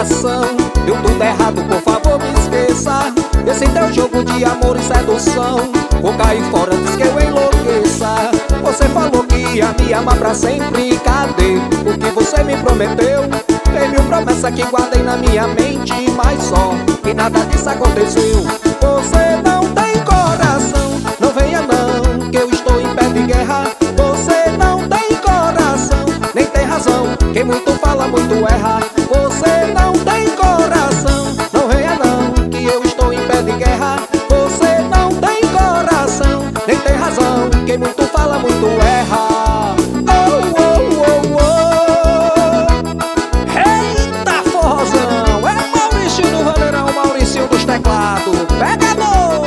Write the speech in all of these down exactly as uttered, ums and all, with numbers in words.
explicação. Deu tudo errado, por favor me esqueça. Esse teu jogo de amor e sedução, vou cair fora antes que eu enlouqueça. Você falou que ia me amar pra sempre, cadê o que você me prometeu? Tem mil promessas que guardei na minha mente, mas só que nada disso aconteceu. Você não tem coração, não venha não, que eu estou em pé de guerra. Você não tem coração, nem tem razão, quem muito fala muito erra. Você não tem coração, não venha não, que eu estou em pé de guerra. Você não tem coração, nem tem razão, quem muito fala muito erra. Oh, oh, oh, oh. Eita forrozão, é Maurício do Vaneirão, Maurício dos teclados. Pega amor!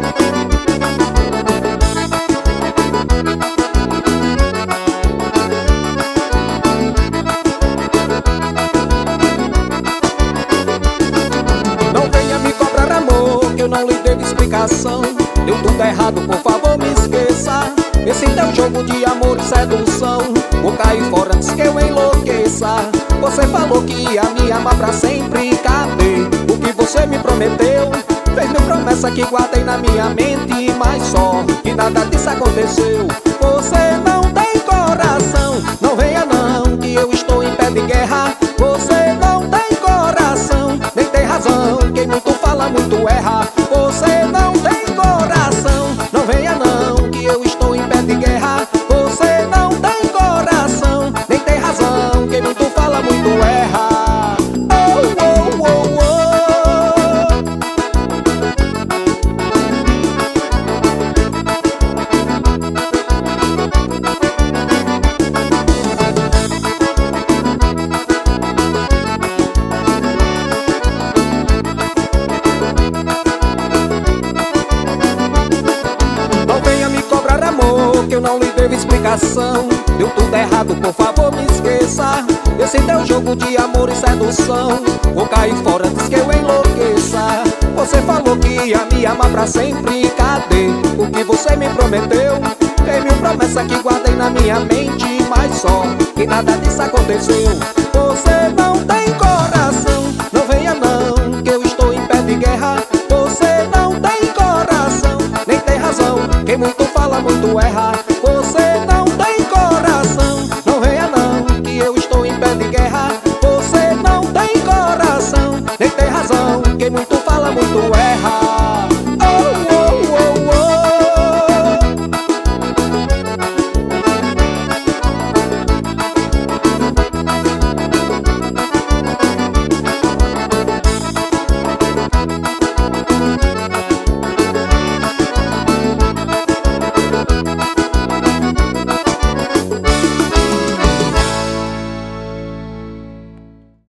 Não venha me cobrar amor, que eu não lhe devo explicação. Deu tudo errado, por favor me esqueça. Esse teu jogo de amor e sedução, vou cair fora antes que eu enlouqueça. Você falou que ia me amar pra sempre, cadê o que você me prometeu? Fez mil promessas que guardei na minha mente, mas só que nada disso aconteceu. Você não tem coração, não venha não, que eu estou em pé de guerra. Você não tem coração, nem tem razão, quem muito fala muito erra. Você não tem coração, não venha não, que eu estou em pé de guerra. Você não tem coração, nem tem razão, quem muito fala muito erra. Oh, oh, oh, oh. Que eu não lhe devo explicação. Deu tudo errado, por favor me esqueça. Esse teu jogo de amor e sedução, vou cair fora antes que eu enlouqueça. Você falou que ia me amar pra sempre, cadê o que você me prometeu? Tem mil promessas que guardei na minha mente, mas só que nada disso aconteceu. Você não tem coração, não venha não, que eu estou em pé de guerra. Você não tem coração, nem tem razão, quem muito fala muito erra.